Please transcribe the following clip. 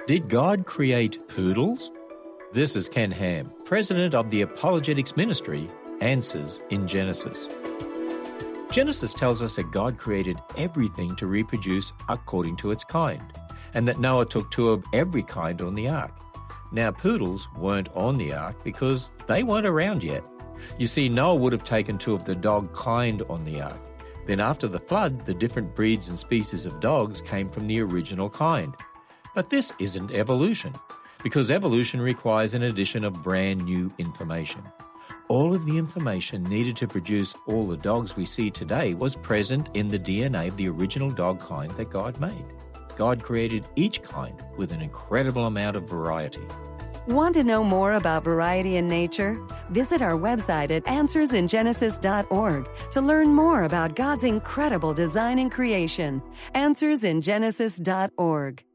Did God create poodles? This is Ken Ham, president of the Apologetics Ministry, Answers in Genesis. Genesis tells us that God created everything to reproduce according to its kind, and that Noah took two of every kind on the ark. Now, poodles weren't on the ark because they weren't around yet. You see, Noah would have taken two of the dog kind on the ark. Then after the flood, the different breeds and species of dogs came from the original kind. But this isn't evolution, because evolution requires an addition of brand new information. All of the information needed to produce all the dogs we see today was present in the DNA of the original dog kind that God made. God created each kind with an incredible amount of variety. Want to know more about variety in nature? Visit our website at AnswersInGenesis.org to learn more about God's incredible design and creation. AnswersInGenesis.org.